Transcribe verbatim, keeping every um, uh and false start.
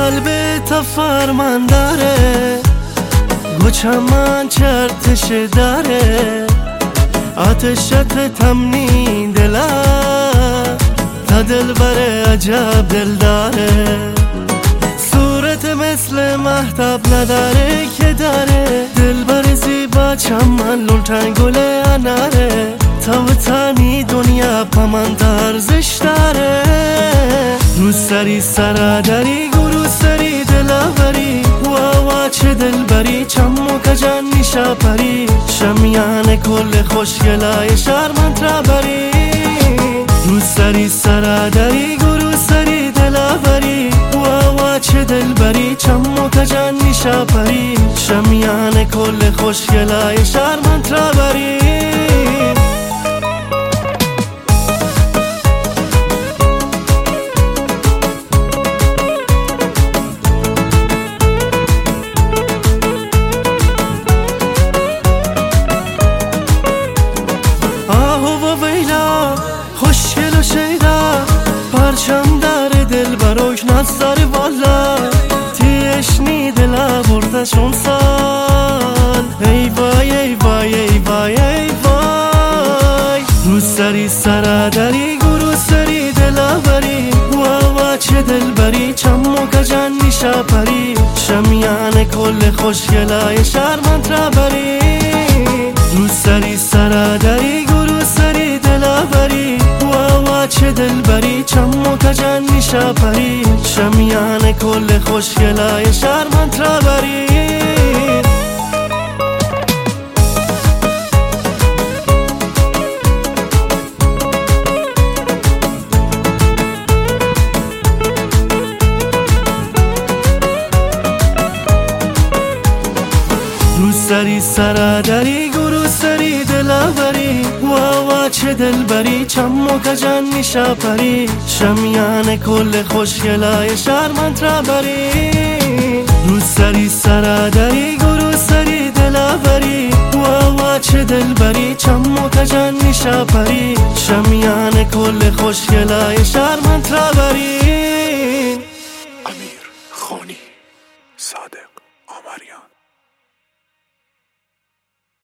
قلب تا فرمان داره، گو چمن چرتش داره، آتشت تمنی دله، تا دل بره عجب دل داره. صورت مثل مهتاب نداره که داره، دل بر زیبا چمن لونتن گل اناره، تا وطنی دنیا پا من درزش داره. رو سری سرادری گرو سری دلاوری، واوا چه دل بری چمو کجان نیشا پری، شمیان کل خوشگلای شرمند را بری. رو سری سرادری گرو سری دلاوری، واوا چه دل بری چمو کجان نیشا پری، شمیان کل خوشگلای شرمند را بری. خوشگل و شیدا پرچم در دل براش نظر والا، تیشنی دل بردشون سال. ای وای ای وای ای وای ای وای، رو سری سرادری گرو سری دلاوری، واوا چه دل بری چمو کجان نیشا پری، شمیان کل خوشگلای شرمند را بری. رو سری سرادری گرو سری دلاوری، واوا چه دل بری چمو کجان نیشا پری، شمیان کل خوشگلای شرمند را بری. رو سری سرادری گرو سری دلاوری، واوا چه دل بری چمو کجان نیشا پری، شمیان کل خوشگلای شرمند را بری. رو سری سرادری گرو سری دلاوری، واوا چه دل بری چمو